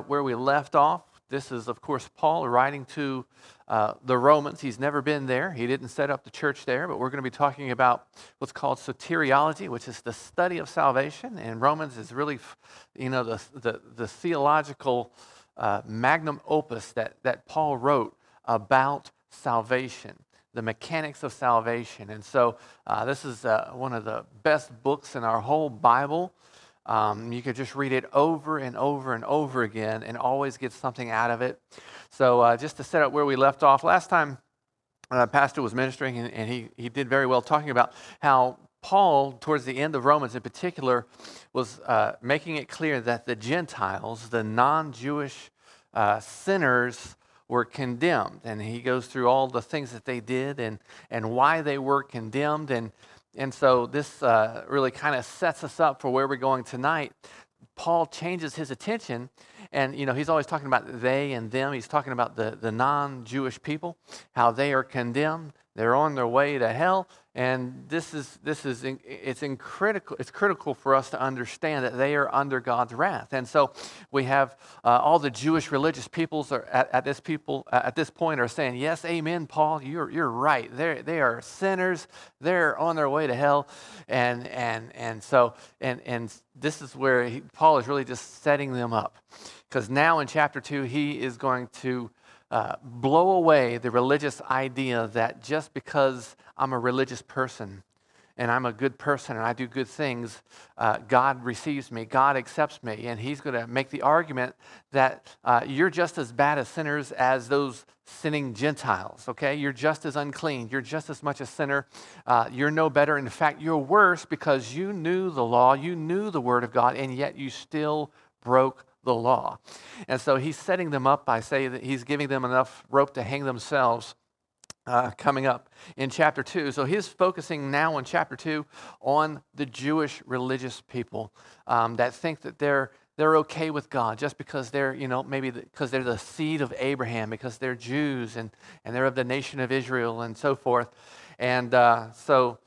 up where we left off. This is, of course, Paul writing to the Romans. He's never been there. He didn't set up the church there, but we're going to be talking about what's called soteriology, which is the study of salvation. And Romans is really, the theological magnum opus that Paul wrote about salvation, the mechanics of salvation. And so this is one of the best books in our whole Bible. You could just read it over and over and over again and always get something out of it. So just to set up where we left off, last time Pastor was ministering, and he did very well talking about how Paul, towards the end of Romans in particular, was making it clear that the Gentiles, the non-Jewish sinners, were condemned. And he goes through all the things that they did and why they were condemned. And so this really kind of sets us up for where we're going tonight. Paul changes his attention, and he's always talking about they and them. He's talking about the non-Jewish people, how they are condemned. They're on their way to hell, and it's critical for us to understand that they are under God's wrath. And so we have all the Jewish religious peoples at this point are saying, yes, amen, Paul, you're right. They are sinners. They're on their way to hell, and so this is where Paul is really just setting them up, because now in chapter 2 he is going to blow away the religious idea that just because I'm a religious person and I'm a good person and I do good things, God receives me, God accepts me. And he's going to make the argument that you're just as bad as sinners as those sinning Gentiles, okay? You're just as unclean. You're just as much a sinner. You're no better. In fact, you're worse because you knew the law, you knew the word of God, and yet you still broke the law. And so he's setting them up by saying that he's giving them enough rope to hang themselves coming up in chapter 2. So he's focusing now in chapter 2 on the Jewish religious people that think that they're okay with God just because they're, because they're the seed of Abraham, because they're Jews and they're of the nation of Israel and so forth. And the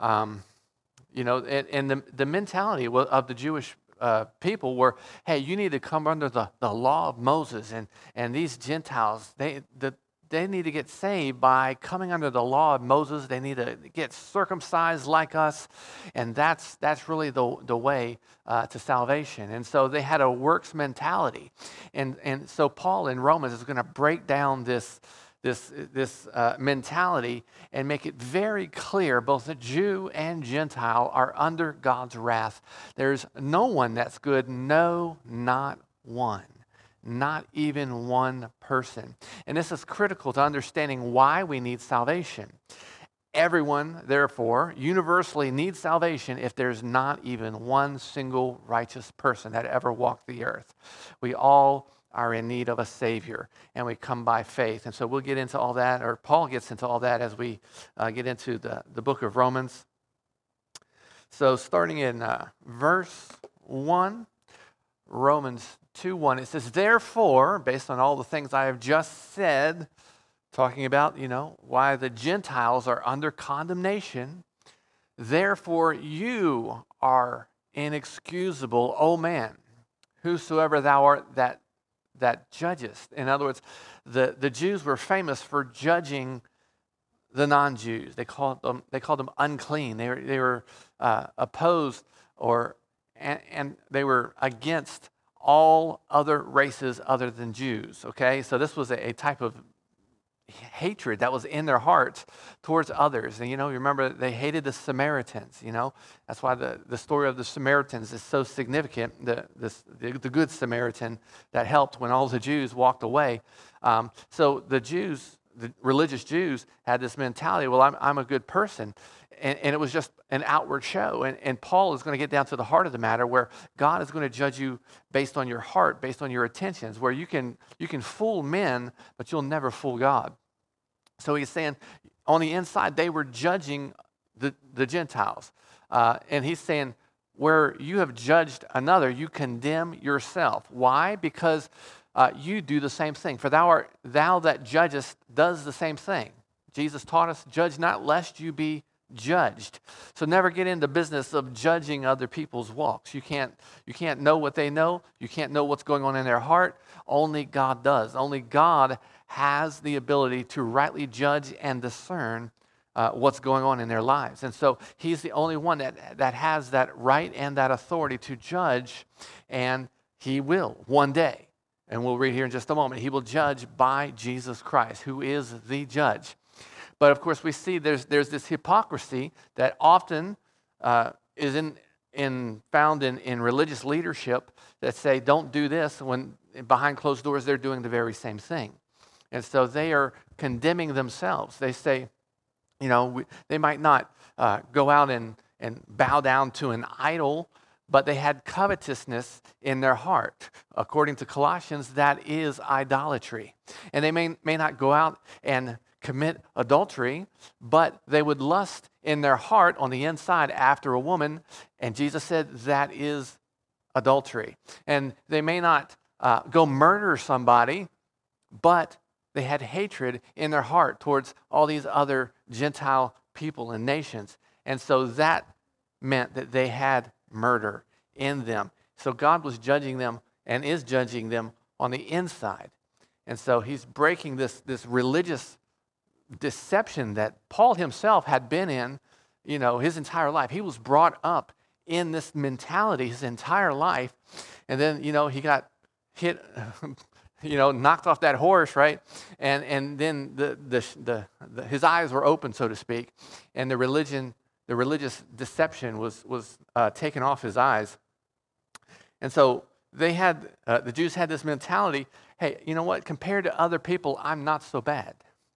mentality of the Jewish people were, hey, you need to come under the law of Moses, and these Gentiles, they need to get saved by coming under the law of Moses. They need to get circumcised like us, and that's really the way to salvation. And so they had a works mentality, and so Paul in Romans is going to break down this mentality and make it very clear both the Jew and Gentile are under God's wrath. There's no one that's good, no, not one. Not even one person. And this is critical to understanding why we need salvation. Everyone, therefore, universally needs salvation if there's not even one single righteous person that ever walked the earth. We all are in need of a Savior, and we come by faith. And so we'll get into all that, or Paul gets into all that as we get into the book of Romans. So starting in verse 1, Romans 2:1, it says, therefore, based on all the things I have just said, talking about, why the Gentiles are under condemnation, therefore you are inexcusable, O man, whosoever thou art that judgest. In other words, the Jews were famous for judging the non-Jews. They called them unclean. They were opposed and they were against all other races other than Jews. Okay, so this was a type of hatred that was in their hearts towards others. And you remember they hated the Samaritans. That's why the story of the Samaritans is so significant. The good Samaritan that helped when all the Jews walked away. So the Jews, the religious Jews, had this mentality. Well, I'm a good person, and it was just an outward show. And Paul is going to get down to the heart of the matter, where God is going to judge you based on your heart, based on your intentions, where you can fool men, but you'll never fool God. So he's saying on the inside, they were judging the Gentiles. And he's saying where you have judged another, you condemn yourself. Why? Because you do the same thing. For thou that judgest does the same thing. Jesus taught us, judge not lest you be judged. So never get into business of judging other people's walks. You can't know what they know. You can't know what's going on in their heart. Only God does. Only God has the ability to rightly judge and discern what's going on in their lives. And so he's the only one that has that right and that authority to judge, and he will one day. And we'll read here in just a moment. He will judge by Jesus Christ, who is the judge. But of course, we see there's this hypocrisy that often is found in religious leadership that say, don't do this, when behind closed doors they're doing the very same thing. And so they are condemning themselves. They say, they might not go out and bow down to an idol, but they had covetousness in their heart. According to Colossians, that is idolatry. And they may not go out and commit adultery, but they would lust in their heart on the inside after a woman, and Jesus said that is adultery. And they may not go murder somebody, but they had hatred in their heart towards all these other Gentile people and nations. And so that meant that they had murder in them. So God was judging them and is judging them on the inside. And so he's breaking this religious deception that Paul himself had been in, his entire life. He was brought up in this mentality his entire life. And then, he got hit, knocked off that horse, right? And then his eyes were open, so to speak, and the religious deception was taken off his eyes. And so the Jews had this mentality, hey, you know what? Compared to other people, I'm not so bad.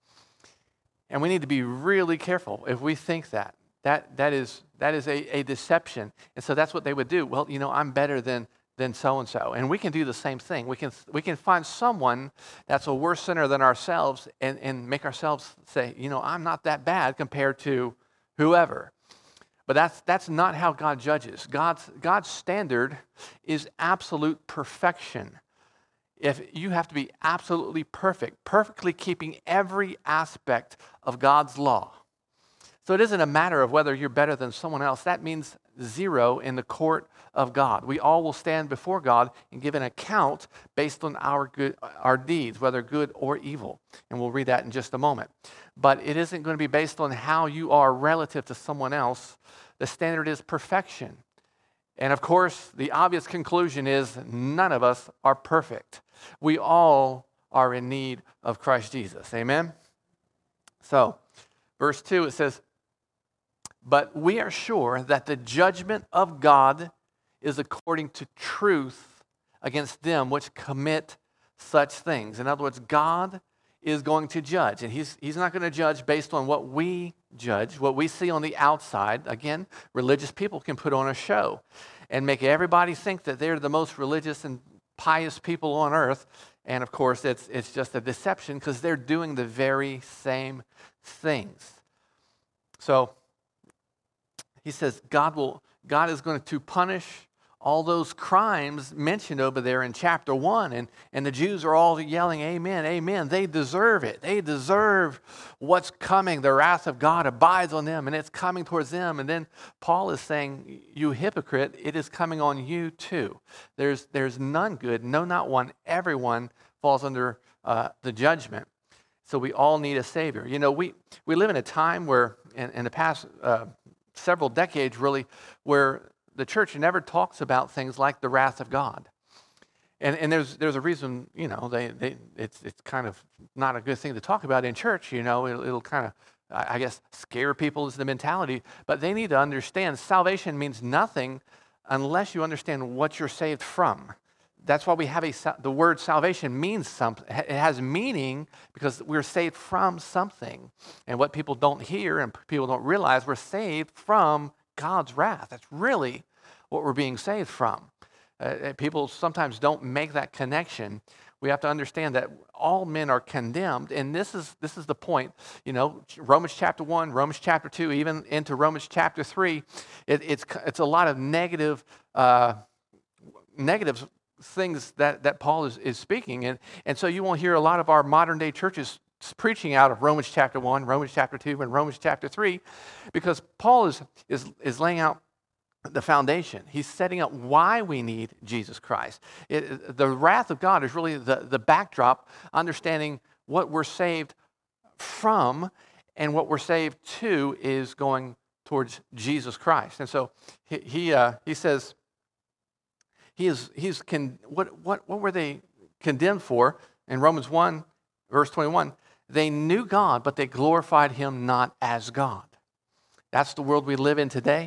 And we need to be really careful if we think that. That is a deception. And so that's what they would do. Well, I'm better than so-and-so. And we can do the same thing. We can find someone that's a worse sinner than ourselves and make ourselves say, I'm not that bad compared to whoever. But that's not how God judges. God's standard is absolute perfection. If you have to be absolutely perfect, perfectly keeping every aspect of God's law. So it isn't a matter of whether you're better than someone else. That means zero in the court of God. We all will stand before God and give an account based on our deeds, whether good or evil. And we'll read that in just a moment. But it isn't going to be based on how you are relative to someone else. The standard is perfection. And of course, the obvious conclusion is none of us are perfect. We all are in need of Christ Jesus. Amen? So, verse 2, it says, but we are sure that the judgment of God is according to truth against them which commit such things. In other words, God is going to judge. And he's not going to judge based on what we judge, what we see on the outside. Again, religious people can put on a show and make everybody think that they're the most religious and pious people on earth. And of course, it's just a deception because they're doing the very same things. So he says God is going to punish all those crimes mentioned over there in chapter 1. And the Jews are all yelling, amen, amen. They deserve it. They deserve what's coming. The wrath of God abides on them, and it's coming towards them. And then Paul is saying, you hypocrite, it is coming on you too. There's none good, no, not one. Everyone falls under the judgment. So we all need a Savior. We live in a time where, in the past several decades really, where the church never talks about things like the wrath of God. And there's a reason, it's kind of not a good thing to talk about in church, it'll kind of, I guess, scare people is the mentality. But they need to understand salvation means nothing unless you understand what you're saved from. That's why we have the word salvation means something. It has meaning because we're saved from something. And what people don't hear and people don't realize, we're saved from God's wrath. That's really what we're being saved from. People sometimes don't make that connection. We have to understand that all men are condemned, and this is the point. Romans chapter 1, Romans chapter 2, even into Romans chapter 3, it's a lot of negative things that Paul is speaking. And so you won't hear a lot of our modern day churches preaching out of Romans chapter 1, Romans chapter 2, and Romans chapter 3, because Paul is laying out the foundation. He's setting up why we need Jesus Christ. The wrath of God is really the backdrop, understanding what we're saved from and what we're saved to is going towards Jesus Christ. And so he says, what were they condemned for? In Romans 1, verse 21, they knew God, but they glorified him not as God. That's the world we live in today.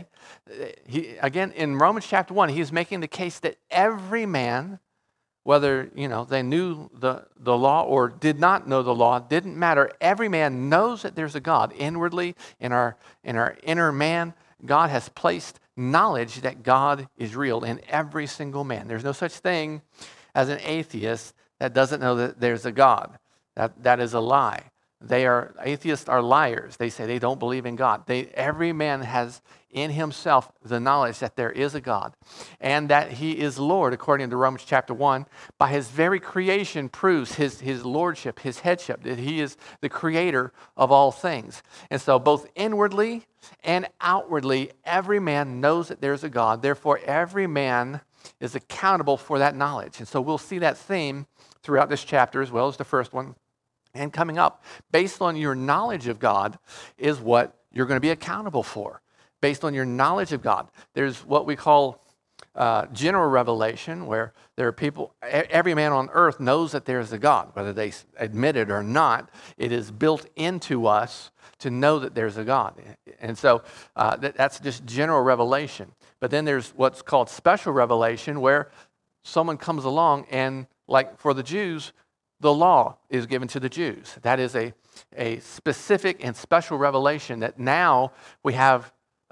Again, in Romans chapter 1, he's making the case that every man, whether they knew the law or did not know the law, didn't matter. Every man knows that there's a God. Inwardly, in our inner man, God has placed knowledge that God is real in every single man. There's no such thing as an atheist that doesn't know that there's a God. That is a lie. Atheists are liars. They say they don't believe in God. Every man has in himself the knowledge that there is a God and that he is Lord, according to Romans chapter 1. By his very creation proves his lordship, his headship, that he is the creator of all things. And so both inwardly and outwardly, every man knows that there's a God. Therefore, every man is accountable for that knowledge. And so we'll see that theme throughout this chapter as well as the first one. And coming up, based on your knowledge of God is what you're going to be accountable for. Based on your knowledge of God. There's what we call general revelation, where there are people, every man on earth knows that there's a God, whether they admit it or not. It is built into us to know that there's a God. And so that's just general revelation. But then there's what's called special revelation, where someone comes along and, like for the Jews, the law is given to the Jews. That is a specific and special revelation that now we have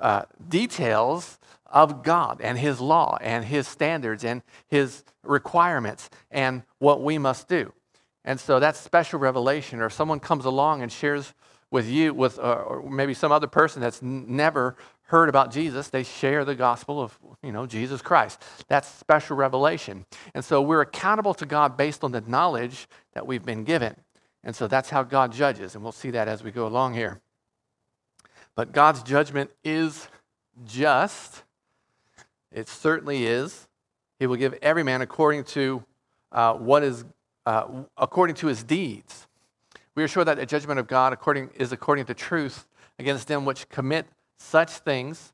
details of God and his law and his standards and his requirements and what we must do. And so that's special revelation. Or someone comes along and shares with you, or maybe some other person that's never heard about Jesus, they share the gospel of Jesus Christ. That's special revelation. And so we're accountable to God based on the knowledge that we've been given. And so that's how God judges, and we'll see that as we go along here. But God's judgment is just. It certainly is. He will give every man according to according to his deeds. We are sure that the judgment of God is according to truth against them which commit such things.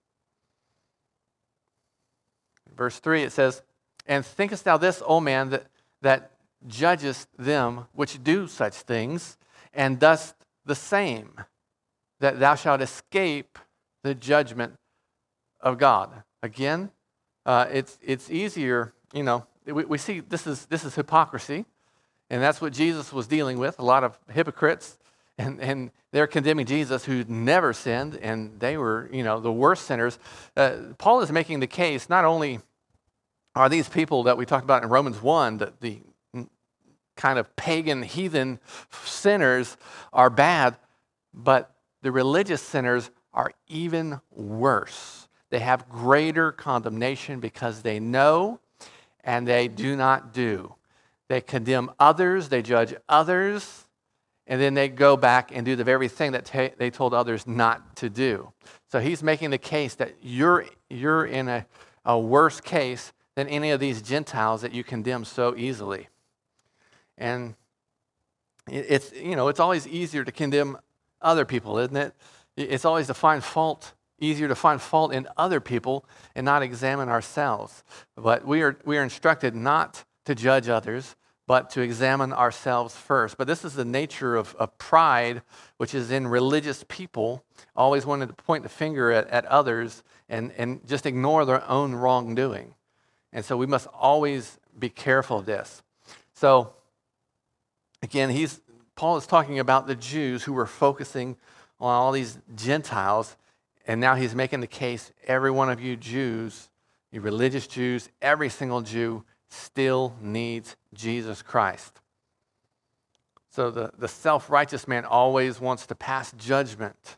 Verse 3, it says, "And thinkest thou this, O man, that judgest them which do such things, and dost the same, that thou shalt escape the judgment of God?" Again, it's easier, we see this is hypocrisy, and that's what Jesus was dealing with. A lot of hypocrites, and they're condemning Jesus, who never sinned, and they were, the worst sinners. Paul is making the case, not only are these people that we talked about in Romans 1, the kind of pagan, heathen sinners are bad, but the religious sinners are even worse. They have greater condemnation because they know and they do not do. They condemn others, they judge others, and then they go back and do the very thing that they told others not to do. So he's making the case that you're in a worse case than any of these Gentiles that you condemn so easily. And it's always easier to condemn other people, isn't it? It's always easier to find fault in other people and not examine ourselves. But we are instructed not to judge others, but to examine ourselves first. But this is the nature of pride, which is in religious people, always wanting to point the finger at others and just ignore their own wrongdoing. And so we must always be careful of this. So again, Paul is talking about the Jews who were focusing on all these Gentiles, and now he's making the case, every one of you Jews, you religious Jews, every single Jew still needs Jesus Christ. So the self-righteous man always wants to pass judgment,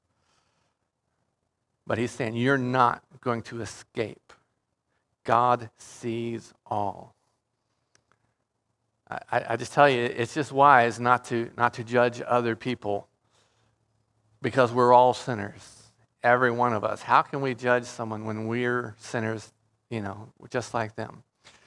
but he's saying you're not going to escape. God sees all. I just tell you, it's just wise not to judge other people because we're all sinners, every one of us. How can we judge someone when we're sinners, just like them?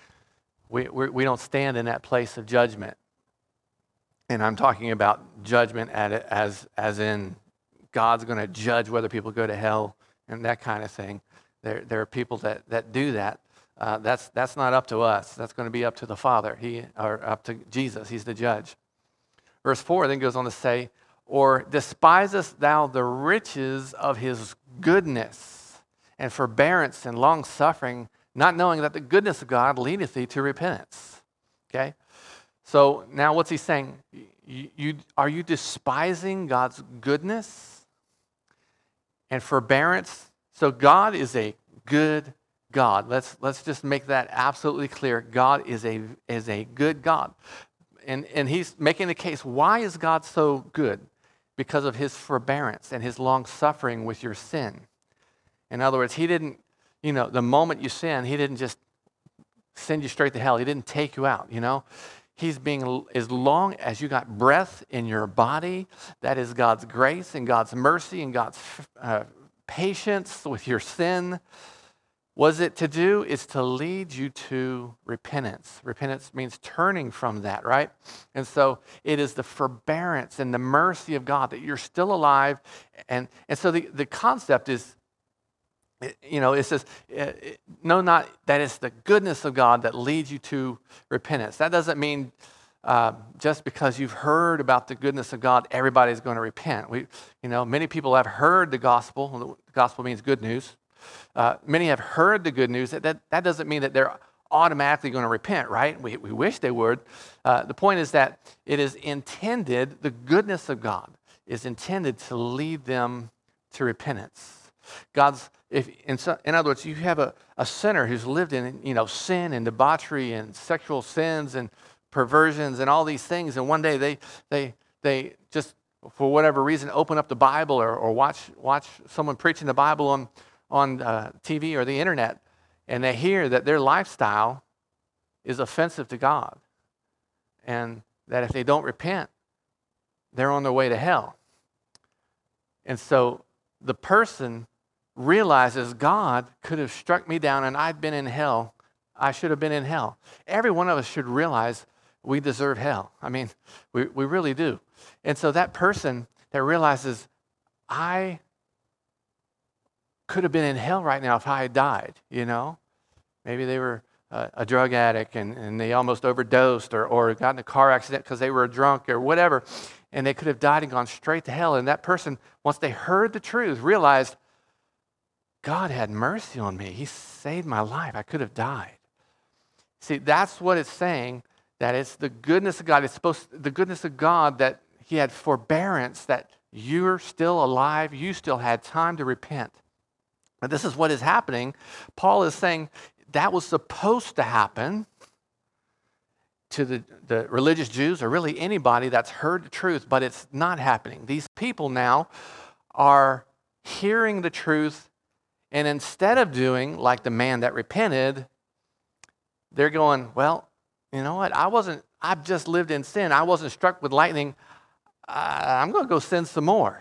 We don't stand in that place of judgment. And I'm talking about judgment as in God's going to judge whether people go to hell and that kind of thing. There are people that do that. That's not up to us. That's going to be up to the Father, or up to Jesus. He's the judge. Verse 4 then goes on to say, or despisest thou the riches of his goodness and forbearance and long suffering, not knowing that the goodness of God leadeth thee to repentance. Okay? So now what's he saying? Are you despising God's goodness and forbearance? So God is a good God. Let's just make that absolutely clear. God is a good God. And he's making the case, why is God so good? Because of his forbearance and his long suffering with your sin. In other words, he didn't, the moment you sin, he didn't just send you straight to hell. He didn't take you out, He's being, as long as you got breath in your body, that is God's grace and God's mercy and God's patience with your sin. Was it to do? Is to lead you to repentance. Repentance means turning from that, right? And so it is the forbearance and the mercy of God that you're still alive. And so the concept is, it says, no, not that it's the goodness of God that leads you to repentance. That doesn't mean just because you've heard about the goodness of God, everybody's going to repent. Many people have heard the gospel. The gospel means good news. Many have heard the good news. That doesn't mean that they're automatically going to repent, right? We wish they would. The point is that it is intended, the goodness of God is intended to lead them to repentance. In other words, you have a sinner who's lived in sin and debauchery and sexual sins and perversions and all these things, and one day they just for whatever reason open up the Bible or watch someone preaching the Bible on TV or the internet, and they hear that their lifestyle is offensive to God, and that if they don't repent, they're on their way to hell. And so the person realizes God could have struck me down and I'd been in hell. I should have been in hell. Every one of us should realize we deserve hell. I mean, we really do. And so that person that realizes I could have been in hell right now if I had died, Maybe they were a drug addict and they almost overdosed or got in a car accident because they were drunk or whatever, and they could have died and gone straight to hell. And that person, once they heard the truth, realized God had mercy on me. He saved my life. I could have died. See, that's what it's saying, that it's the goodness of God. The goodness of God that he had forbearance, that you're still alive. You still had time to repent. And this is what is happening. Paul is saying that was supposed to happen to the religious Jews or really anybody that's heard the truth, but it's not happening. These people now are hearing the truth, and instead of doing like the man that repented, they're going, well, you know what? I've just lived in sin. I wasn't struck with lightning. I'm going to go sin some more.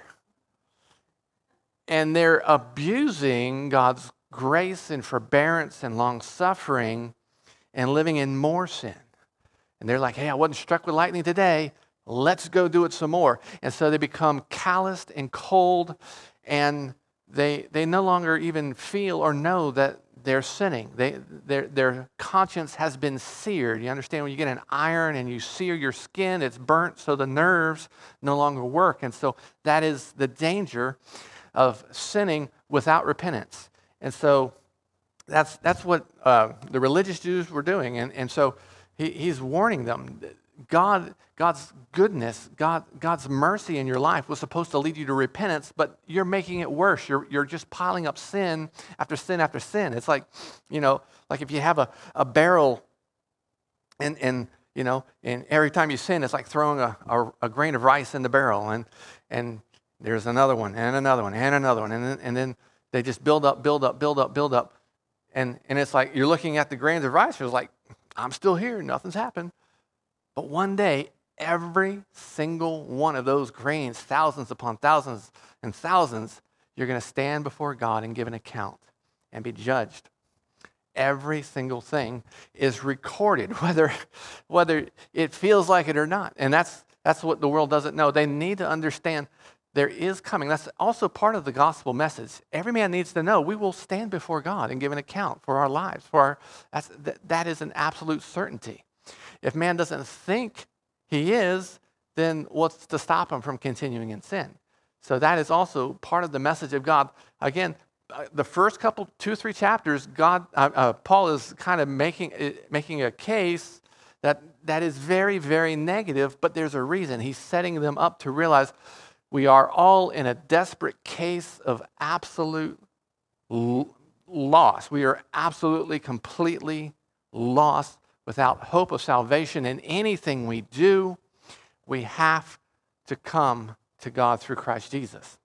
And they're abusing God's grace and forbearance and long suffering and living in more sin. And they're like, hey, I wasn't struck with lightning today. Let's go do it some more. And so they become calloused and cold, and they no longer even feel or know that they're sinning. Their conscience has been seared. You understand, when you get an iron and you sear your skin, it's burnt, so the nerves no longer work. And so that is the danger of sinning without repentance. And so that's what the religious Jews were doing. And so he's warning them. God's goodness, God's mercy in your life was supposed to lead you to repentance, but you're making it worse. You're just piling up sin after sin after sin. It's like, like if you have a barrel and every time you sin, it's like throwing a grain of rice in the barrel, and there's another one and another one and another one, and then they just build up, and it's like you're looking at the grains of rice. It's like, I'm still here. Nothing's happened. But one day, every single one of those grains, thousands upon thousands and thousands, you're going to stand before God and give an account and be judged. Every single thing is recorded, whether it feels like it or not. And that's what the world doesn't know. They need to understand there is coming. That's also part of the gospel message. Every man needs to know we will stand before God and give an account for our lives. That is an absolute certainty. If man doesn't think he is, then what's to stop him from continuing in sin? So that is also part of the message of God. Again, the first couple, 2-3 chapters, Paul is kind of making a case that is very, very negative, but there's a reason. He's setting them up to realize we are all in a desperate case of absolute loss. We are absolutely, completely lost without hope of salvation. And anything we do, we have to come to God through Christ Jesus.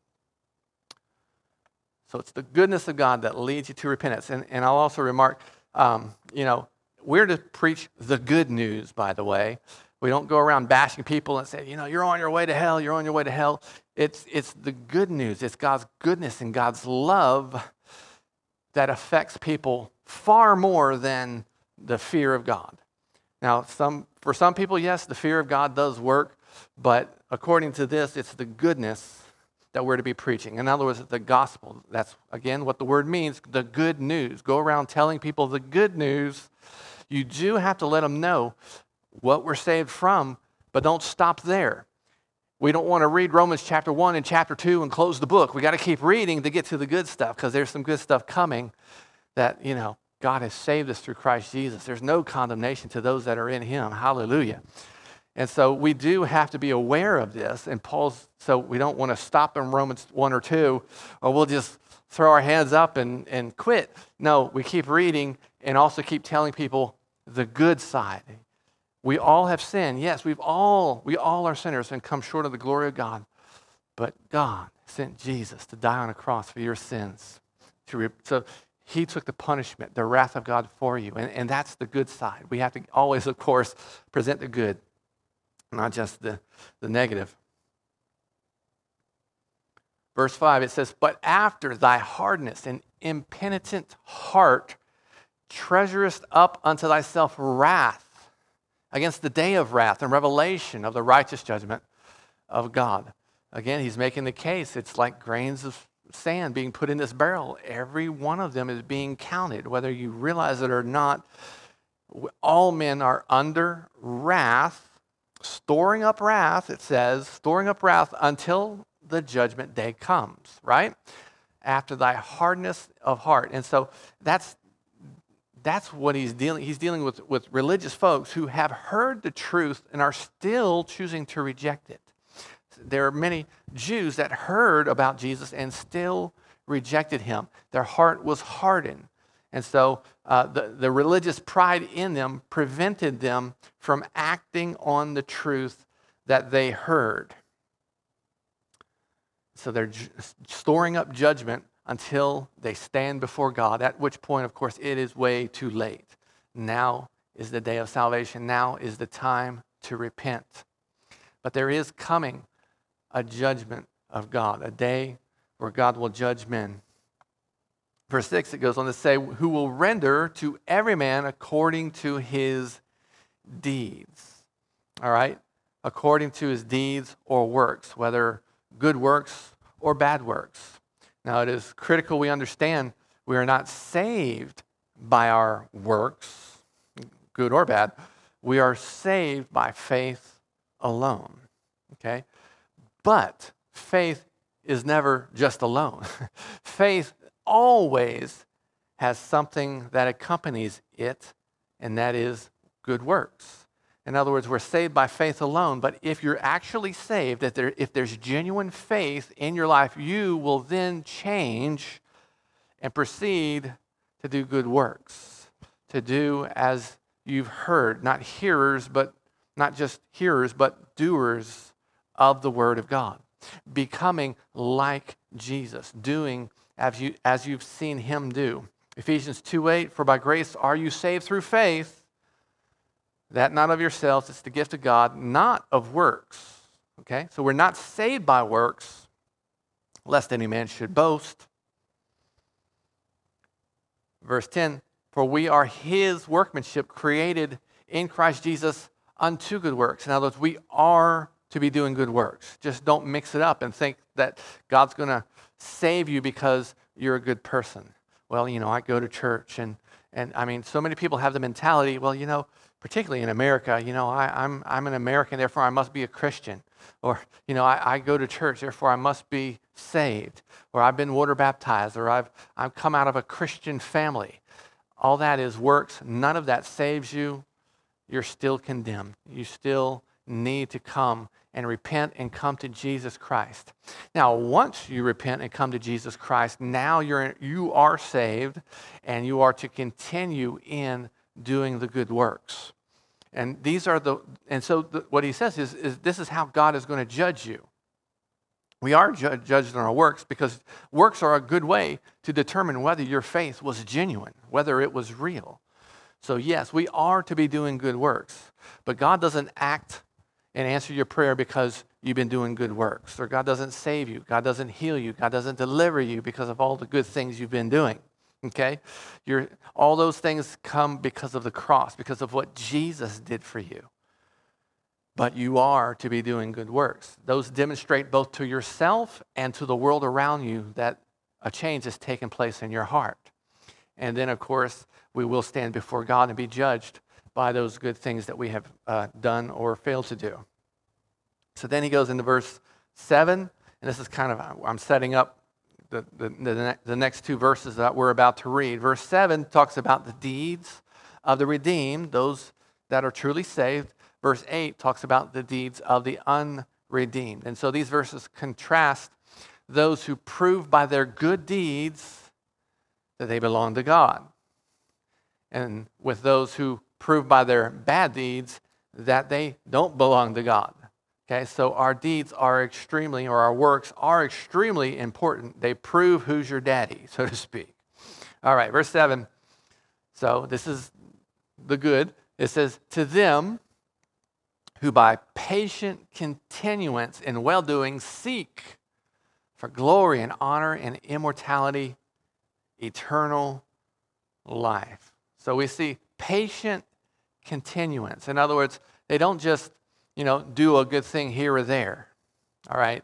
So it's the goodness of God that leads you to repentance. And I'll also remark, we're to preach the good news, by the way. We don't go around bashing people and say, you're on your way to hell, you're on your way to hell. It's the good news. It's God's goodness and God's love that affects people far more than the fear of God. Now, for some people, yes, the fear of God does work, but according to this, it's the goodness that we're to be preaching. In other words, the gospel. That's, again, what the word means, the good news. Go around telling people the good news. You do have to let them know what we're saved from, but don't stop there. We don't want to read Romans chapter 1 and chapter 2 and close the book. We got to keep reading to get to the good stuff, because there's some good stuff coming that, God has saved us through Christ Jesus. There's no condemnation to those that are in him. Hallelujah. And so we do have to be aware of this. And so we don't want to stop in Romans 1 or 2, or we'll just throw our hands up and quit. No, we keep reading and also keep telling people the good side. We all have sinned. Yes, we all are sinners and come short of the glory of God. But God sent Jesus to die on a cross for your sins. So he took the punishment, the wrath of God for you. And that's the good side. We have to always, of course, present the good, not just the negative. Verse 5, it says, "But after thy hardness and impenitent heart treasurest up unto thyself wrath against the day of wrath and revelation of the righteous judgment of God." Again, he's making the case. It's like grains of sand being put in this barrel. Every one of them is being counted, whether you realize it or not. All men are under wrath, storing up wrath, it says, storing up wrath until the judgment day comes, right? After thy hardness of heart. And so that's what he's dealing. He's dealing with religious folks who have heard the truth and are still choosing to reject it. There are many Jews that heard about Jesus and still rejected him. Their heart was hardened. And so the religious pride in them prevented them from acting on the truth that they heard. So they're storing up judgment until they stand before God, at which point, of course, it is way too late. Now is the day of salvation. Now is the time to repent. But there is coming a judgment of God, a day where God will judge men. Verse 6, it goes on to say, "Who will render to every man according to his deeds." All right? According to his deeds or works, whether good works or bad works. Now, it is critical we understand we are not saved by our works, good or bad. We are saved by faith alone, okay? But faith is never just alone. Faith always has something that accompanies it, and that is good works. In other words, we're saved by faith alone, but if you're actually saved, if there's genuine faith in your life, you will then change and proceed to do good works, to do as you've heard, not just hearers, but doers of the Word of God, becoming like Jesus, doing as you've seen him do. Ephesians 2:8, "For by grace are you saved through faith." That not of yourselves, it's the gift of God, not of works. Okay? So we're not saved by works, lest any man should boast. Verse 10, for we are his workmanship, created in Christ Jesus unto good works. In other words, we are to be doing good works. Just don't mix it up and think that God's going to save you because you're a good person. Well, I go to church, and I mean, so many people have the mentality, well, particularly in America, I'm an American, therefore I must be a Christian. Or, I go to church, therefore I must be saved. Or I've been water baptized, or I've come out of a Christian family. All that is works. None of that saves you. You're still condemned. You still need to come and repent and come to Jesus Christ. Now, once you repent and come to Jesus Christ, now you are saved, and you are to continue in doing the good works. And what he says is this is how God is going to judge you. We are judged on our works because works are a good way to determine whether your faith was genuine, whether it was real. So yes, we are to be doing good works, but God doesn't act and answer your prayer because you've been doing good works, or God doesn't save you, God doesn't heal you, God doesn't deliver you because of all the good things you've been doing. Okay? All those things come because of the cross, because of what Jesus did for you. But you are to be doing good works. Those demonstrate both to yourself and to the world around you that a change has taken place in your heart. And then, of course, we will stand before God and be judged by those good things that we have done or failed to do. So then he goes into verse 7, and this is I'm setting up the next two verses that we're about to read. Verse 7 talks about the deeds of the redeemed, those that are truly saved. Verse 8 talks about the deeds of the unredeemed. And so these verses contrast those who prove by their good deeds that they belong to God, and with those who prove by their bad deeds that they don't belong to God. Okay, so our deeds are our works are extremely important. They prove who's your daddy, so to speak. All right, verse 7. So this is the good. It says, to them who by patient continuance in well-doing seek for glory and honor and immortality, eternal life. So we see patient continuance. In other words, they don't just, do a good thing here or there. All right?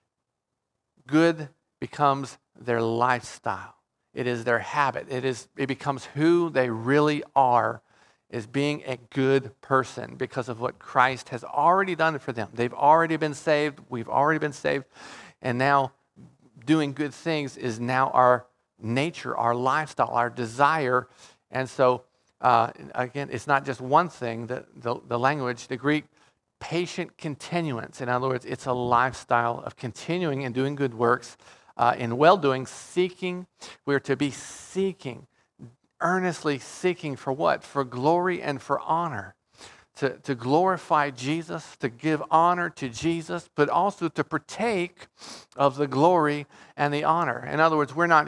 Good becomes their lifestyle. It is their habit. It becomes who they really are, is being a good person because of what Christ has already done for them. They've already been saved. We've already been saved. And now doing good things is now our nature, our lifestyle, our desire. And so, again, it's not just one thing. The language, the Greek, patient continuance. In other words, it's a lifestyle of continuing and doing good works, in well-doing, seeking. We're to be seeking, earnestly seeking for what? For glory and for honor. To glorify Jesus, to give honor to Jesus, but also to partake of the glory and the honor. In other words, we're not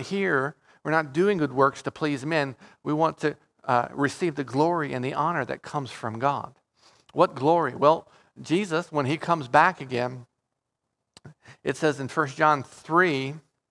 doing good works to please men. We want to receive the glory and the honor that comes from God. What glory? Well, Jesus, when he comes back again, it says in 1 John 3,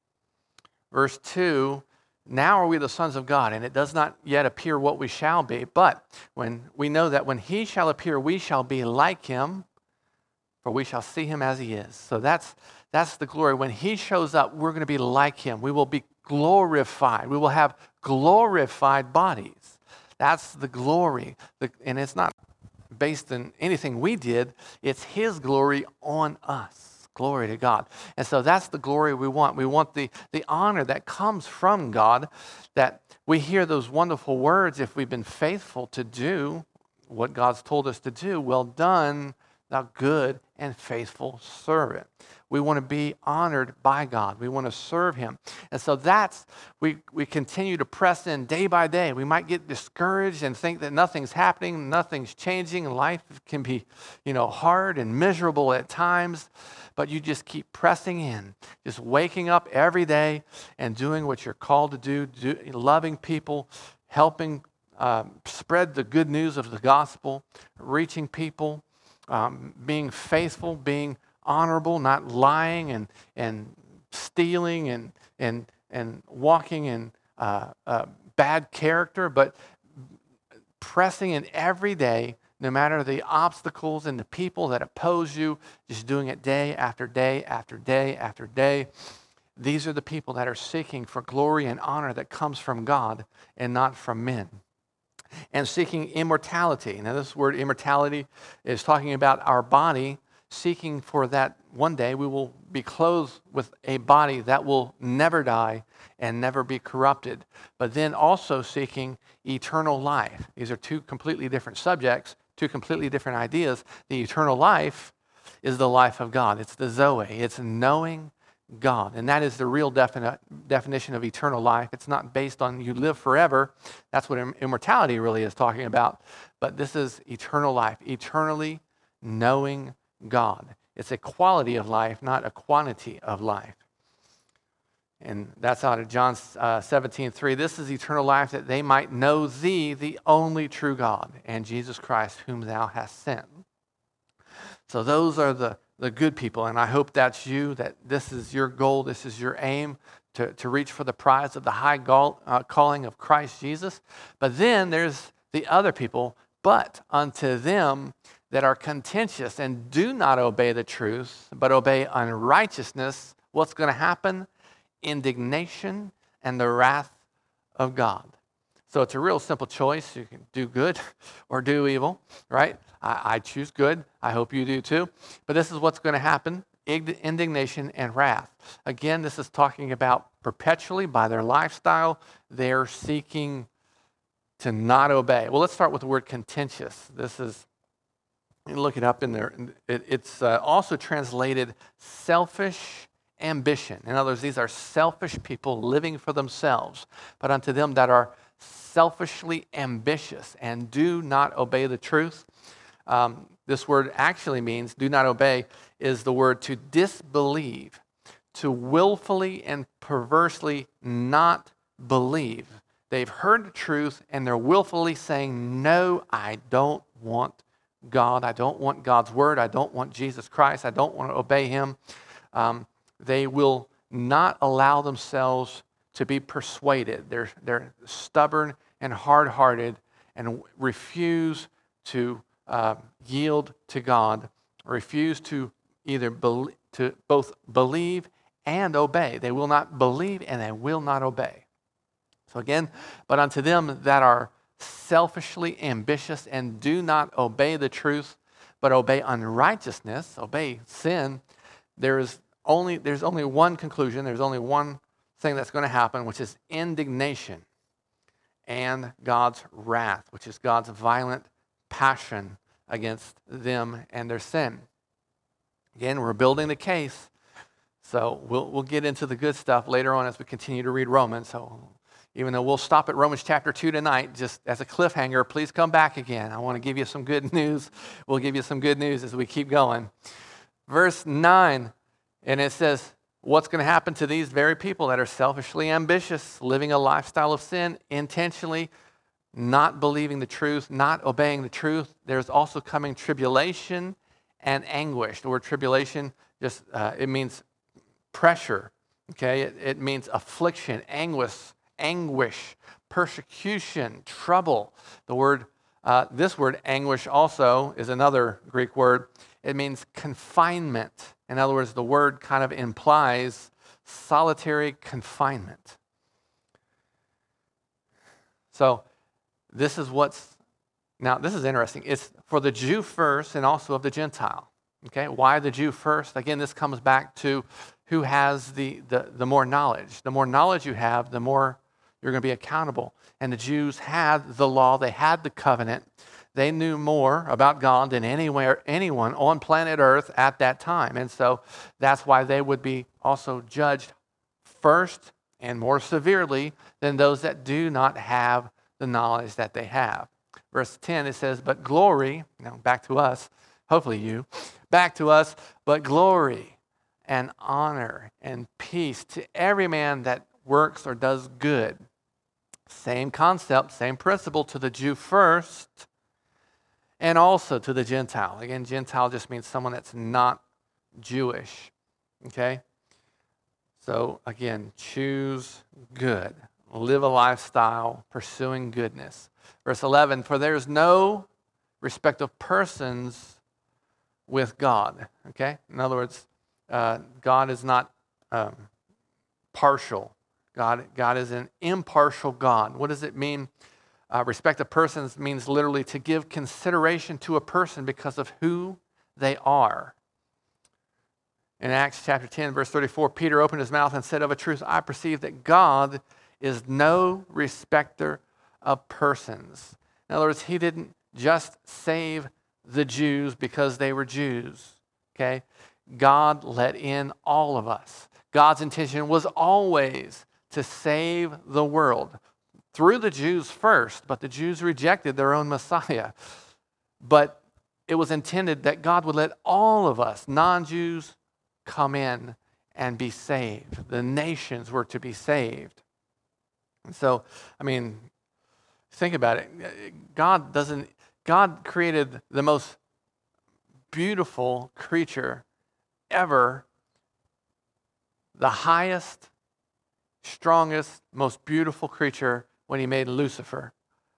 verse 2, now are we the sons of God, and it does not yet appear what we shall be, but when we know that when he shall appear, we shall be like him, for we shall see him as he is. So that's the glory. When he shows up, we're going to be like him. We will be glorified. We will have glorified bodies. That's the glory. And it's not based on anything we did. It's his glory on us. Glory to God. And so that's the glory we want. We want the honor that comes from God, that we hear those wonderful words if we've been faithful to do what God's told us to do. Well done, thou good and faithful servant. We want to be honored by God. We want to serve him. And so we continue to press in day by day. We might get discouraged and think that nothing's happening, nothing's changing. Life can be, hard and miserable at times, but you just keep pressing in, just waking up every day and doing what you're called to do, loving people, helping spread the good news of the gospel, reaching people, being faithful, being honorable, not lying and stealing and walking in bad character, but pressing in every day, no matter the obstacles and the people that oppose you, just doing it day after day after day after day. These are the people that are seeking for glory and honor that comes from God and not from men. And seeking immortality. Now, this word immortality is talking about our body, seeking for that one day we will be clothed with a body that will never die and never be corrupted. But then also seeking eternal life. These are two completely different subjects, two completely different ideas. The eternal life is the life of God. It's the Zoe. It's knowing God. And that is the real definition of eternal life. It's not based on you live forever. That's what immortality really is talking about. But this is eternal life, eternally knowing God. It's a quality of life, not a quantity of life. And that's out of John 17:3. This is eternal life, that they might know thee, the only true God, and Jesus Christ, whom thou hast sent. So those are the good people, and I hope that's you, that this is your goal, this is your aim, to reach for the prize of the high calling of Christ Jesus. But then there's the other people, but unto them that are contentious and do not obey the truth, but obey unrighteousness, what's going to happen? Indignation and the wrath of God. So it's a real simple choice. You can do good or do evil, right? I choose good. I hope you do too. But this is what's going to happen: indignation and wrath. Again, this is talking about perpetually by their lifestyle, they're seeking to not obey. Well, let's start with the word contentious. This is, you look it up in there. It's also translated selfish ambition. In other words, these are selfish people living for themselves. But unto them that are selfishly ambitious and do not obey the truth. This word actually means, do not obey, is the word to disbelieve, to willfully and perversely not believe. They've heard the truth and they're willfully saying, no, I don't want God. I don't want God's word. I don't want Jesus Christ. I don't want to obey him. They will not allow themselves to be persuaded. They're stubborn and hard-hearted and refuse to yield to God, refuse to either to both believe and obey. They will not believe and they will not obey. So again, but unto them that are selfishly ambitious and do not obey the truth, but obey unrighteousness, obey sin, there's only one conclusion, there's only one thing that's going to happen, which is indignation and God's wrath, which is God's violent passion against them and their sin. Again, we're building the case, so we'll get into the good stuff later on as we continue to read Romans. So even though we'll stop at Romans chapter 2 tonight, just as a cliffhanger, please come back again. I want to give you some good news. We'll give you some good news as we keep going. Verse 9, and it says, what's going to happen to these very people that are selfishly ambitious, living a lifestyle of sin, intentionally not believing the truth, not obeying the truth? There's also coming tribulation and anguish. The word tribulation just it means pressure. Okay, it means affliction, anguish, persecution, trouble. This word anguish also is another Greek word. It means confinement. In other words, the word kind of implies solitary confinement. So this is this is interesting. It's for the Jew first and also of the Gentile. Okay, why the Jew first? Again, this comes back to who has the more knowledge. The more knowledge you have, the more you're going to be accountable. And the Jews had the law, they had the covenant. They knew more about God than anyone on planet Earth at that time. And so that's why they would be also judged first and more severely than those that do not have the knowledge that they have. Verse 10, it says, but glory, now back to us, hopefully you, back to us, but glory and honor and peace to every man that works or does good. Same concept, same principle to the Jew first, and also to the Gentile. Again, Gentile just means someone that's not Jewish, okay? So again, choose good. Live a lifestyle pursuing goodness. Verse 11, for there is no respect of persons with God, okay? In other words, God is not partial. God is an impartial God. What does it mean? Respect of persons means literally to give consideration to a person because of who they are. In Acts chapter 10, verse 34, Peter opened his mouth and said, of a truth, I perceive that God is no respecter of persons. In other words, he didn't just save the Jews because they were Jews, okay? God let in all of us. God's intention was always to save the world through the Jews first, but the Jews rejected their own Messiah. But it was intended that God would let all of us, non-Jews, come in and be saved. The nations were to be saved. And so, I mean, think about it. God created the most beautiful creature ever, the highest, strongest, most beautiful creature when he made Lucifer.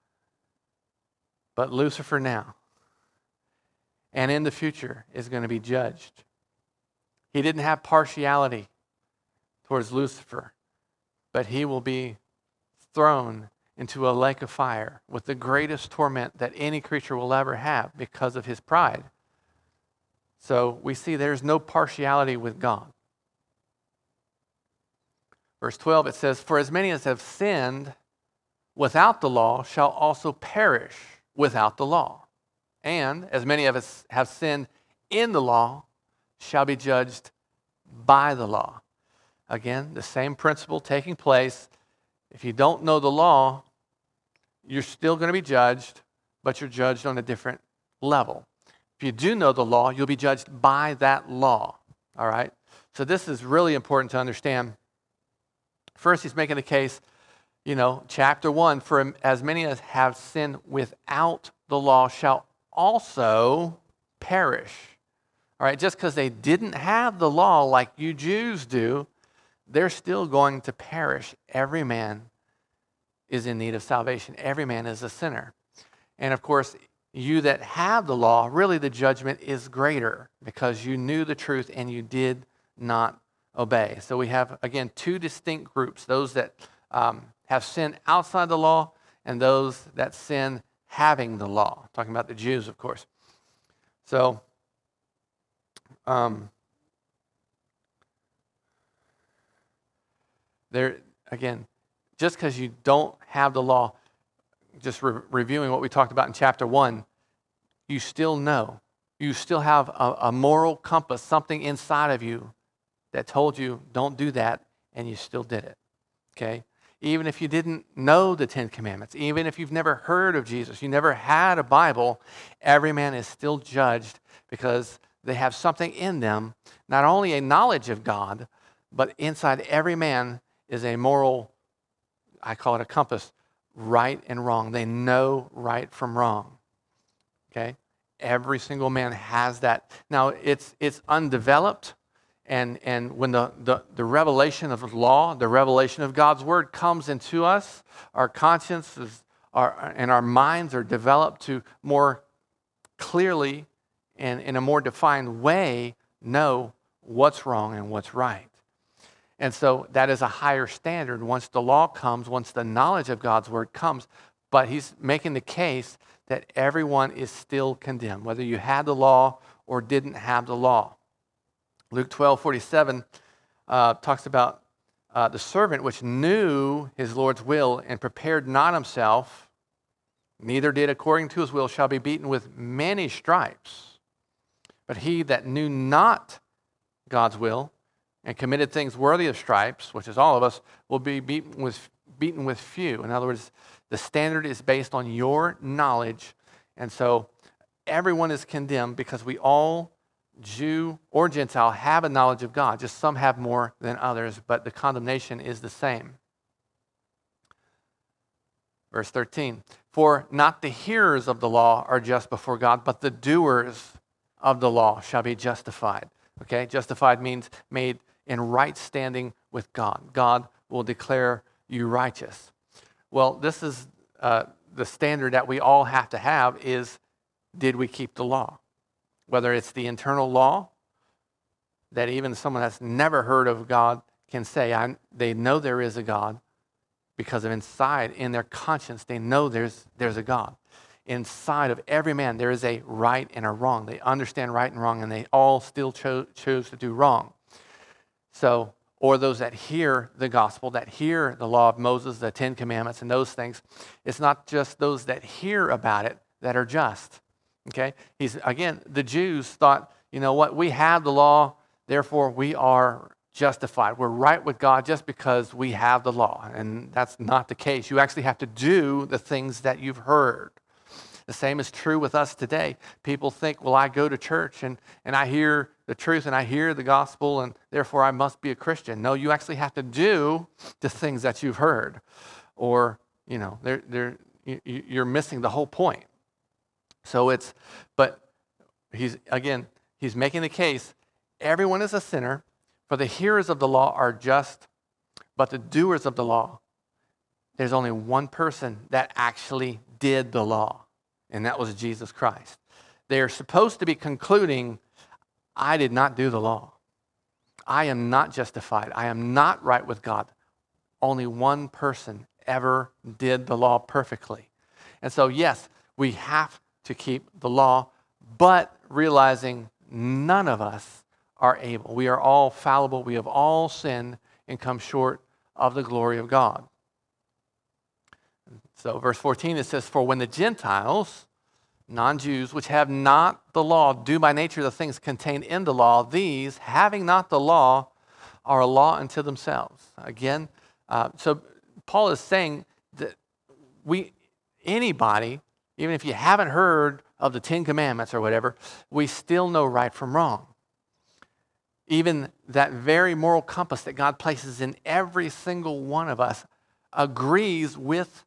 But Lucifer now and in the future is going to be judged. He didn't have partiality towards Lucifer, but he will be thrown into a lake of fire with the greatest torment that any creature will ever have because of his pride. So we see there's no partiality with God. Verse 12, it says, for as many as have sinned without the law shall also perish without the law. And as many of us have sinned in the law shall be judged by the law. Again, the same principle taking place. If you don't know the law, you're still going to be judged, but you're judged on a different level. If you do know the law, you'll be judged by that law. All right? So this is really important to understand. First, he's making the case, chapter 1, for as many as have sinned without the law shall also perish. All right, just because they didn't have the law like you Jews do, they're still going to perish. Every man is in need of salvation. Every man is a sinner. And of course, you that have the law, really the judgment is greater because you knew the truth and you did not obey. So we have, again, two distinct groups, those that have sinned outside the law and those that sin having the law. Talking about the Jews, of course. So, there again, just because you don't have the law, just reviewing what we talked about in chapter 1, you still know. You still have a moral compass, something inside of you that told you don't do that, and you still did it. Okay? Even if you didn't know the Ten Commandments, even if you've never heard of Jesus, you never had a Bible, every man is still judged because they have something in them, not only a knowledge of God, but inside every man is a moral, I call it a compass, right and wrong. They know right from wrong. Okay? Every single man has that. Now, it's undeveloped, and when the revelation of law, the revelation of God's word comes into us, our consciences and our minds are developed to more clearly and in a more defined way know what's wrong and what's right. And so that is a higher standard once the law comes, once the knowledge of God's word comes. But he's making the case that everyone is still condemned, whether you had the law or didn't have the law. Luke 12:47 talks about the servant which knew his Lord's will and prepared not himself, neither did according to his will, shall be beaten with many stripes. But he that knew not God's will and committed things worthy of stripes, which is all of us, will be beaten with few. In other words, the standard is based on your knowledge. And so everyone is condemned because we all, Jew or Gentile, have a knowledge of God. Just some have more than others, but the condemnation is the same. Verse 13, for not the hearers of the law are just before God, but the doers of the law shall be justified. Okay, justified means made in right standing with God. God will declare you righteous. Well, this is the standard that we all have to have is, did we keep the law? Whether it's the internal law that even someone that's never heard of God can say, they know there is a God, because of inside, in their conscience, they know there's a God. Inside of every man, there is a right and a wrong. They understand right and wrong, and they all still choose to do wrong. So, or those that hear the gospel, that hear the law of Moses, the 10 Commandments, and those things, it's not just those that hear about it that are just. Okay? Again, the Jews thought, you know what, we have the law, therefore we are justified. We're right with God just because we have the law. And that's not the case. You actually have to do the things that you've heard. The same is true with us today. People think, well, I go to church and I hear the truth and I hear the gospel and therefore I must be a Christian. No, you actually have to do the things that you've heard. Or, you know, you're missing the whole point. So but he's making the case, everyone is a sinner. For the hearers of the law are just, but the doers of the law, there's only one person that actually did the law, and that was Jesus Christ. They're supposed to be concluding, I did not do the law. I am not justified. I am not right with God. Only one person ever did the law perfectly. And so, yes, we have to keep the law, but realizing none of us are able. We are all fallible. We have all sinned and come short of the glory of God. So verse 14, it says, for when the Gentiles, non-Jews, which have not the law, do by nature the things contained in the law, these, having not the law, are a law unto themselves. Again, so Paul is saying that anybody, even if you haven't heard of the 10 Commandments or whatever, we still know right from wrong. Even that very moral compass that God places in every single one of us agrees with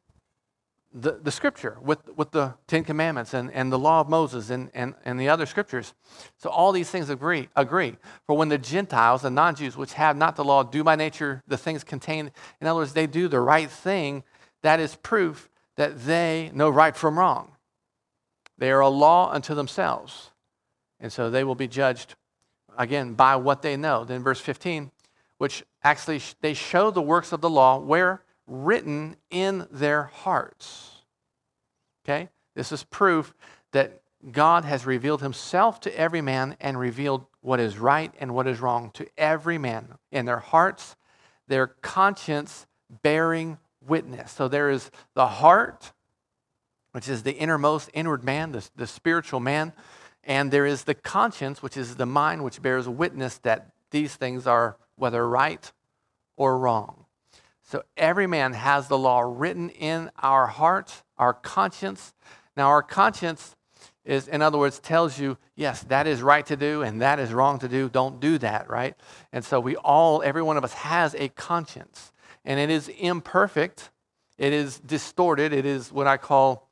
the Scripture, with the 10 Commandments and the law of Moses and the other Scriptures. So all these things agree. For when the Gentiles, the non-Jews, which have not the law, do by nature the things contained, in other words, they do the right thing, that is proof that they know right from wrong. They are a law unto themselves. And so they will be judged again, by what they know. Then verse 15, which actually they show the works of the law where written in their hearts. Okay? This is proof that God has revealed himself to every man and revealed what is right and what is wrong to every man in their hearts, their conscience bearing witness. So there is the heart, which is the inward man, the spiritual man. And there is the conscience, which is the mind, which bears witness that these things are whether right or wrong. So every man has the law written in our heart, our conscience. Now our conscience is, in other words, tells you, yes, that is right to do and that is wrong to do. Don't do that, right? And so every one of us has a conscience. And it is imperfect. It is distorted. It is what I call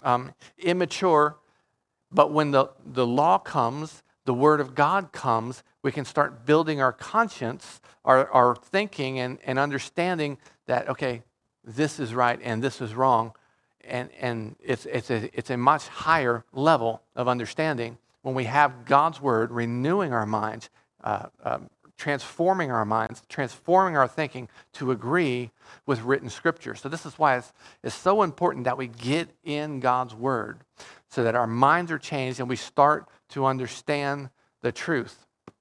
immature. But when the law comes, the Word of God comes, we can start building our conscience, our thinking and understanding that, okay, this is right and this is wrong. And it's a much higher level of understanding when we have God's Word renewing our minds, transforming our minds, transforming our thinking to agree with written Scripture. So this is why it's so important that we get in God's Word, so that our minds are changed and we start to understand the truth.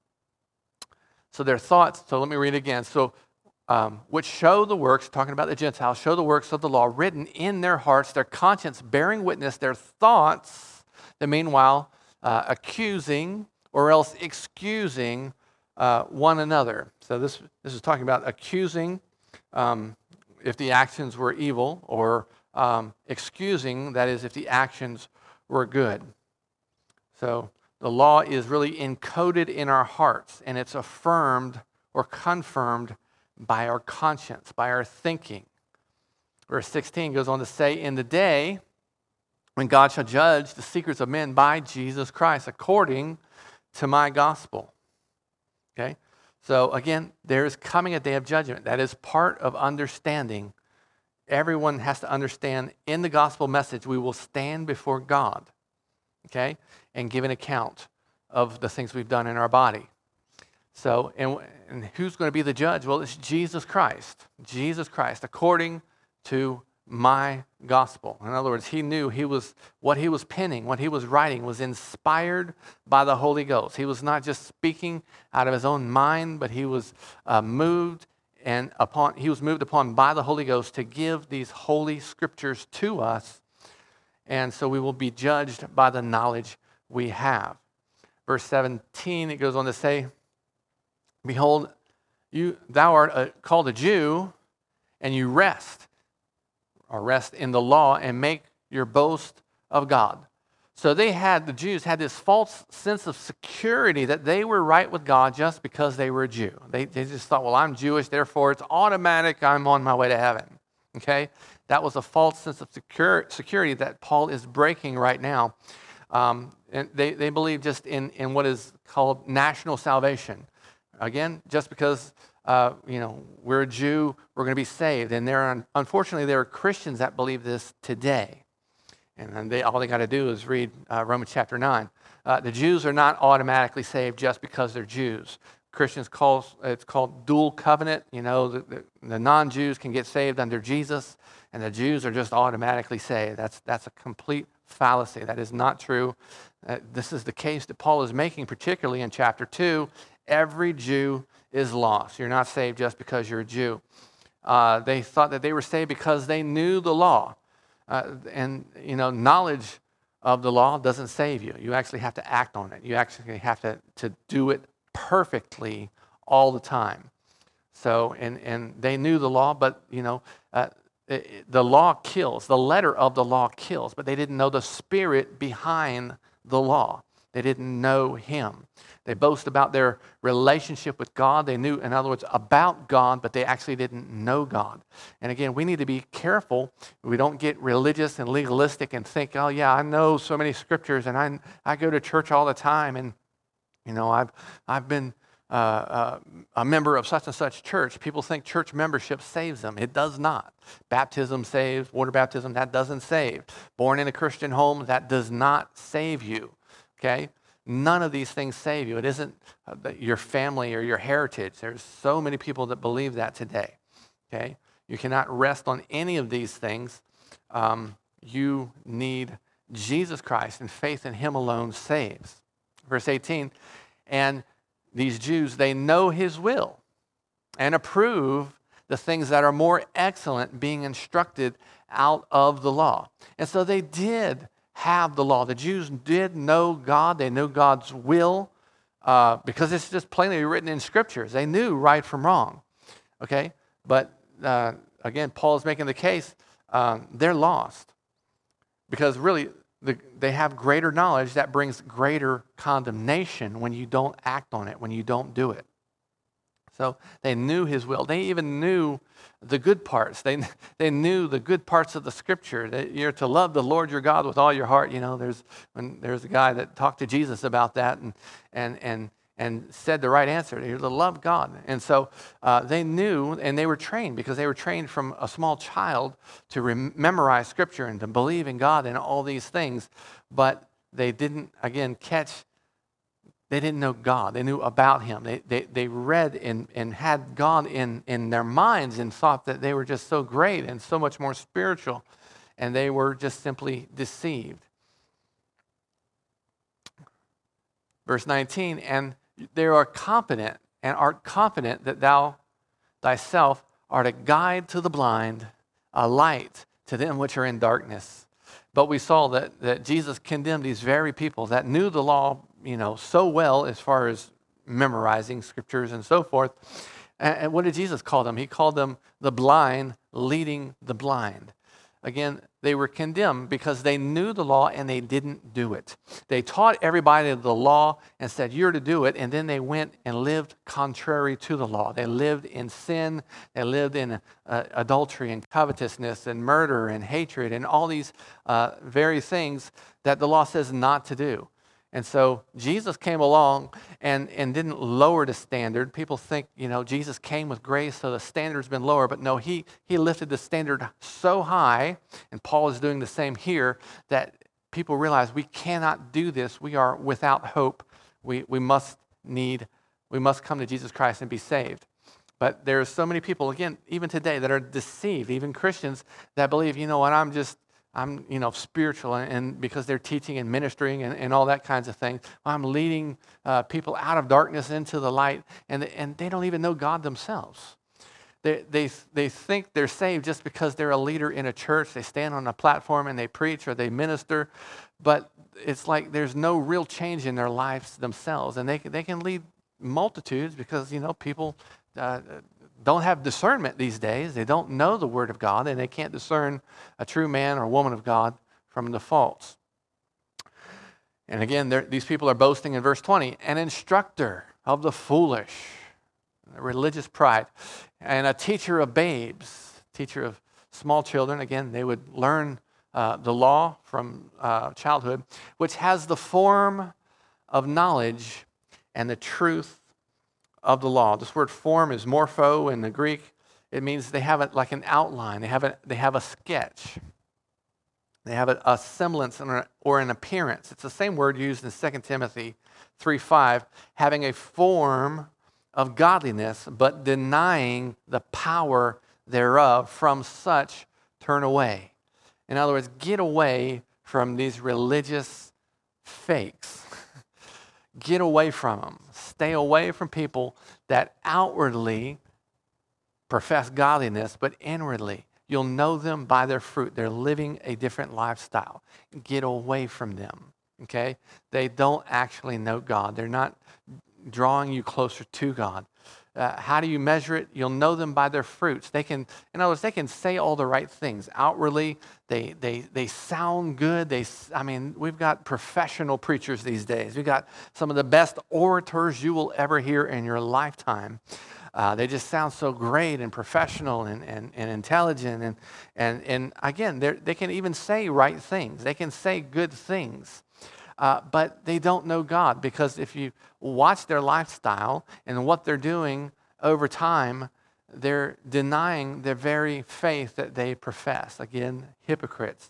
So their thoughts, so let me read it again. So, which show the works, talking about the Gentiles, show the works of the law written in their hearts, their conscience bearing witness, their thoughts, the meanwhile accusing or else excusing one another. So this is talking about accusing if the actions were evil, or excusing, that is, if the actions were good. So the law is really encoded in our hearts, and it's affirmed or confirmed by our conscience, by our thinking. Verse 16 goes on to say, in the day when God shall judge the secrets of men by Jesus Christ, according to my gospel. Okay? So again, there is coming a day of judgment. That is part of understanding. Everyone has to understand in the gospel message, we will stand before God, okay, and give an account of the things we've done in our body. So, and who's going to be the judge? Well, it's Jesus Christ. Jesus Christ, according to my gospel. In other words, he knew what he was penning, what he was writing was inspired by the Holy Ghost. He was not just speaking out of his own mind, but he was moved upon by the Holy Ghost to give these holy scriptures to us. And so we will be judged by the knowledge we have. Verse 17, it goes on to say, behold, thou art called a Jew, and you rest in the law and make your boast of God. So the Jews had this false sense of security that they were right with God just because they were a Jew. They just thought, well, I'm Jewish, therefore it's automatic, I'm on my way to heaven. Okay? That was a false sense of security that Paul is breaking right now. And they believe just in what is called national salvation. Again, just because we're a Jew, we're going to be saved. And unfortunately, there are Christians that believe this today. And all they got to do is read Romans chapter 9. The Jews are not automatically saved just because they're Jews. Christians it's called dual covenant. The non-Jews can get saved under Jesus, and the Jews are just automatically saved. That's a complete fallacy. That is not true. This is the case that Paul is making, particularly in chapter 2. Every Jew is lost. You're not saved just because you're a Jew. They thought that they were saved because they knew the law. Knowledge of the law doesn't save you. You actually have to act on it. You actually have to do it perfectly all the time. So, and they knew the law, but, the law kills. The letter of the law kills, but they didn't know the spirit behind the law. They didn't know him. They boast about their relationship with God. They knew, in other words, about God, but they actually didn't know God. And again, we need to be careful. We don't get religious and legalistic and think, oh yeah, I know so many scriptures and I go to church all the time and, I've been a member of such and such church. People think church membership saves them. It does not. Baptism saves. Water baptism, that doesn't save. Born in a Christian home, that does not save you. Okay? None of these things save you. It isn't your family or your heritage. There's so many people that believe that today. Okay? You cannot rest on any of these things. You need Jesus Christ, and faith in him alone saves. Verse 18, and these Jews, they know his will and approve the things that are more excellent, being instructed out of the law. And so they did have the law. The Jews did know God. They knew God's will because it's just plainly written in scriptures. They knew right from wrong. Okay? But again, Paul is making the case they're lost because really they have greater knowledge that brings greater condemnation when you don't act on it, when you don't do it. So they knew his will. They even knew the good parts. They knew the good parts of the scripture. That you're to love the Lord your God with all your heart. There's a guy that talked to Jesus about that and said the right answer. You're to love God. And so they knew, and they were trained because they were trained from a small child to memorize scripture and to believe in God and all these things. But they didn't, again, they didn't know God. They knew about him. They read and had God in their minds and thought that they were just so great and so much more spiritual. And they were just simply deceived. Verse 19, and they are confident and art confident that thou thyself art a guide to the blind, a light to them which are in darkness. But we saw that Jesus condemned these very people that knew the law so well as far as memorizing scriptures and so forth. And what did Jesus call them? He called them the blind leading the blind. again, they were condemned because they knew the law and they didn't do it. They taught everybody the law and said, you're to do it, and then they went and lived contrary to the law. They lived in sin. They lived in adultery and covetousness and murder and hatred and all these very things that the law says not to do. And so Jesus came along and didn't lower the standard. People think, Jesus came with grace, so the standard's been lower. But no, he lifted the standard so high, and Paul is doing the same here, that people realize we cannot do this. We are without hope. We must come to Jesus Christ and be saved. But there's so many people, again, even today, that are deceived, even Christians that believe, I'm spiritual, and because they're teaching and ministering and all that kinds of things, I'm leading people out of darkness into the light, and they don't even know God themselves. They think they're saved just because they're a leader in a church. They stand on a platform and they preach or they minister, but it's like there's no real change in their lives themselves, and they can lead multitudes because people don't have discernment these days. They don't know the Word of God, and they can't discern a true man or woman of God from the false. And again, these people are boasting in verse 20, an instructor of the foolish, religious pride, and a teacher of babes, teacher of small children. Again, they would learn the law from childhood, which has the form of knowledge and the truth of the law. This word form is morpho in the Greek. It means they have it like an outline. They have a sketch. They have a semblance or an appearance. It's the same word used in 2 Timothy 3:5, having a form of godliness, but denying the power thereof. From such turn away. In other words, get away from these religious fakes. Get away from them. Stay away from people that outwardly profess godliness, but inwardly, you'll know them by their fruit. They're living a different lifestyle. Get away from them, okay? They don't actually know God. They're not drawing you closer to God. How do you measure it? You'll know them by their fruits. In other words, they can say all the right things. Outwardly, they sound good. We've got professional preachers these days. We've got some of the best orators you will ever hear in your lifetime. They just sound so great and professional and intelligent. And again, they can even say right things. They can say good things. But they don't know God, because if you watch their lifestyle and what they're doing over time, they're denying the very faith that they profess. Again, hypocrites.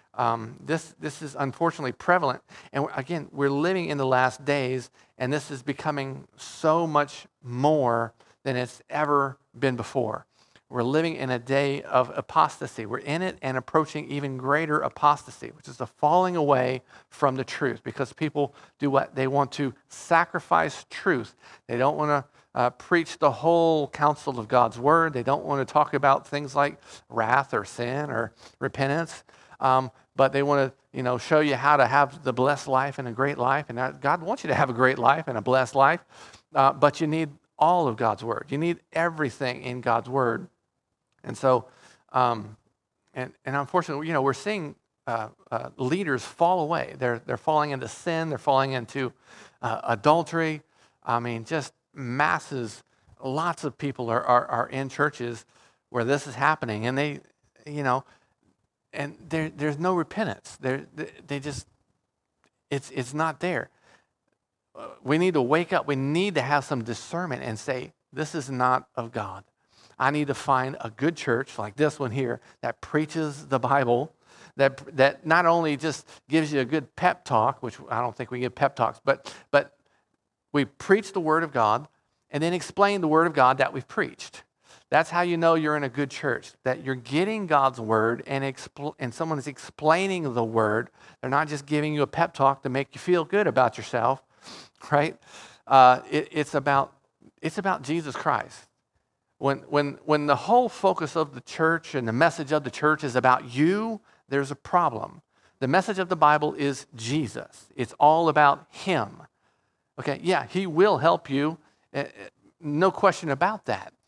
This is unfortunately prevalent. And again, we're living in the last days, and this is becoming so much more than it's ever been before. We're living in a day of apostasy. We're in it and approaching even greater apostasy, which is the falling away from the truth, because people do what? They want to sacrifice truth. They don't want to preach the whole counsel of God's word. They don't want to talk about things like wrath or sin or repentance, but they want to show you how to have the blessed life and a great life. And God wants you to have a great life and a blessed life, but you need all of God's word. You need everything in God's word. And so, and unfortunately, we're seeing leaders fall away. They're falling into sin. They're falling into adultery. Just masses. Lots of people are in churches where this is happening, and and there's no repentance. It's not there. We need to wake up. We need to have some discernment and say, this is not of God. I need to find a good church like this one here that preaches the Bible, that not only just gives you a good pep talk, which I don't think we give pep talks, but we preach the Word of God and then explain the Word of God that we've preached. That's how you know you're in a good church, that you're getting God's Word and someone is explaining the Word. They're not just giving you a pep talk to make you feel good about yourself, right? It's about Jesus Christ. When the whole focus of the church and the message of the church is about you, there's a problem. The message of the Bible is Jesus. It's all about Him. Okay, yeah, He will help you. No question about that.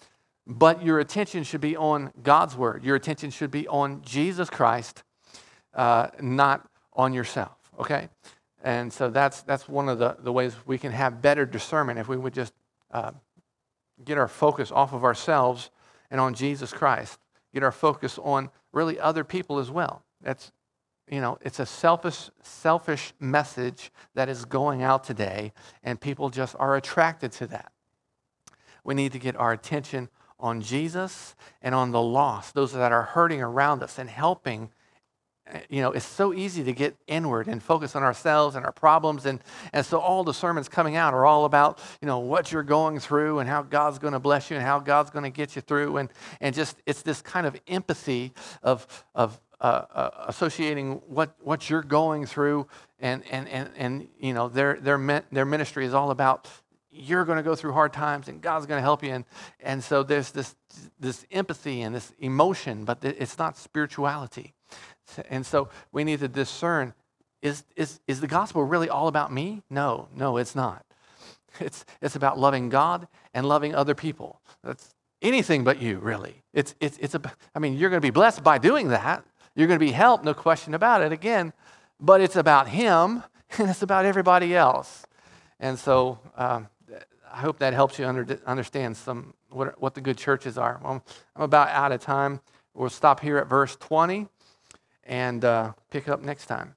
but your attention should be on God's word. Your attention should be on Jesus Christ, not on yourself, okay? And so that's one of the ways we can have better discernment if we would just get our focus off of ourselves and on Jesus Christ. Get our focus on really other people as well. That's, it's a selfish message that is going out today, and people just are attracted to that. We need to get our attention on Jesus and on the lost, those that are hurting around us and helping. It's so easy to get inward and focus on ourselves and our problems. And so all the sermons coming out are all about, what you're going through and how God's going to bless you and how God's going to get you through. And just, it's this kind of empathy of associating what you're going through. And their ministry is all about, you're going to go through hard times and God's going to help you. And so there's this empathy and this emotion, but it's not spirituality. And so we need to discern, is the gospel really all about me? No, it's not. It's about loving God and loving other people. That's anything but you, really. You're going to be blessed by doing that. You're going to be helped, no question about it, again, but it's about Him and it's about everybody else. And so I hope that helps you understand what the good churches are. Well, I'm about out of time. We'll stop here at verse 20 and pick up next time.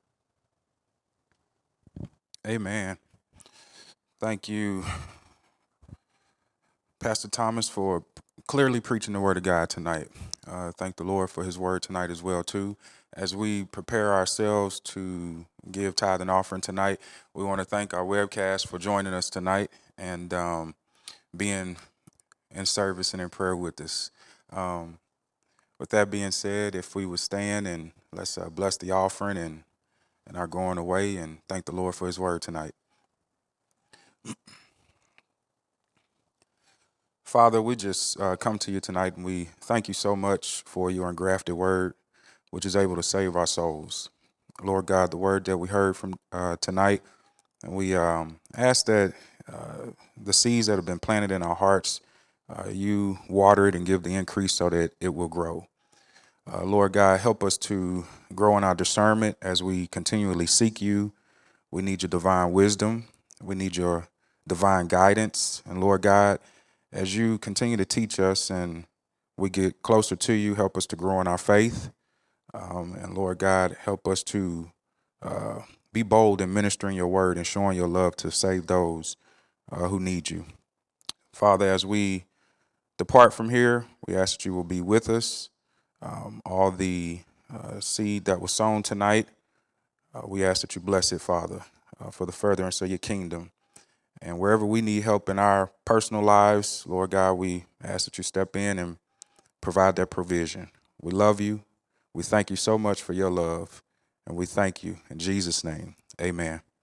Amen. Thank you, Pastor Thomas, for clearly preaching the word of God tonight. Thank the Lord for his word tonight as well, too. As we prepare ourselves to give tithe and offering tonight, we want to thank our webcast for joining us tonight and being in service and in prayer with us. With that being said, if we would stand and let's bless the offering and our going away and thank the Lord for his word tonight. Father, we just come to you tonight and we thank you so much for your engrafted word, which is able to save our souls. Lord God, the word that we heard from tonight, and we ask that the seeds that have been planted in our hearts, you water it and give the increase so that it will grow. Lord God, help us to grow in our discernment as we continually seek you. We need your divine wisdom. We need your divine guidance. And Lord God, as you continue to teach us and we get closer to you, help us to grow in our faith. And Lord God, help us to be bold in ministering your word and showing your love to save those who need you. Father, as we depart from here, we ask that you will be with us. All the seed that was sown tonight, we ask that you bless it, Father, for the furtherance of your kingdom. And wherever we need help in our personal lives, Lord God, we ask that you step in and provide that provision. We love you. We thank you so much for your love. And we thank you in Jesus' name. Amen.